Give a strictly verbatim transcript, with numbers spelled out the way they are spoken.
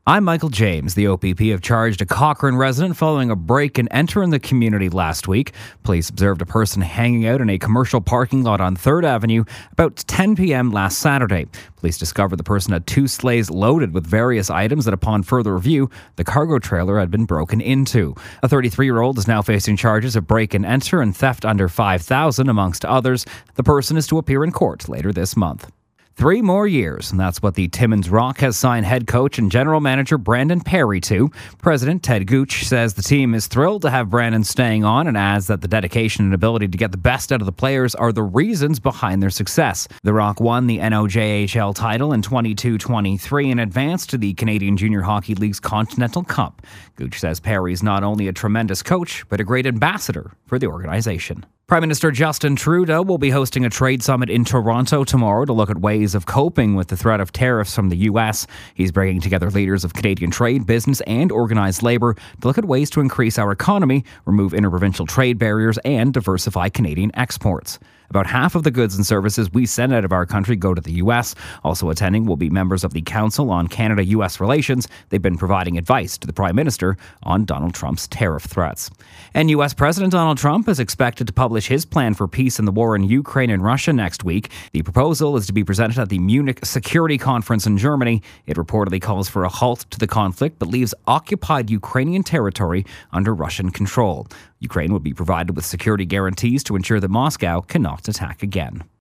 I'm Michael James. The O P P have charged a Cochrane resident following a break and enter in the community last week. Police observed a person hanging out in a commercial parking lot on third Avenue about ten p.m. last Saturday. Police discovered the person had two sleighs loaded with various items that, upon further review, the cargo trailer had been broken into. A thirty-three-year-old is now facing charges of break and enter and theft under five thousand dollars, amongst others. The person is to appear in court later this month. Three more years, and that's what the Timmins Rock has signed head coach and general manager Brandon Perry to. President Ted Gooch says the team is thrilled to have Brandon staying on and adds that the dedication and ability to get the best out of the players are the reasons behind their success. The Rock won the N O J H L title in twenty-two twenty-three and advanced to the Canadian Junior Hockey League's Continental Cup. Gooch says Perry is not only a tremendous coach, but a great ambassador for the organization. Prime Minister Justin Trudeau will be hosting a trade summit in Toronto tomorrow to look at ways of coping with the threat of tariffs from the U S. He's bringing together leaders of Canadian trade, business, and organized labor to look at ways to increase our economy, remove interprovincial trade barriers, and diversify Canadian exports. About half of the goods and services we send out of our country go to the U S. Also attending will be members of the Council on Canada-U S Relations. They've been providing advice to the Prime Minister on Donald Trump's tariff threats. And U S. President Donald Trump is expected to publish his plan for peace in the war in Ukraine and Russia next week. The proposal is to be presented at the Munich Security Conference in Germany. It reportedly calls for a halt to the conflict but leaves occupied Ukrainian territory under Russian control. Ukraine would be provided with security guarantees to ensure that Moscow cannot attack again.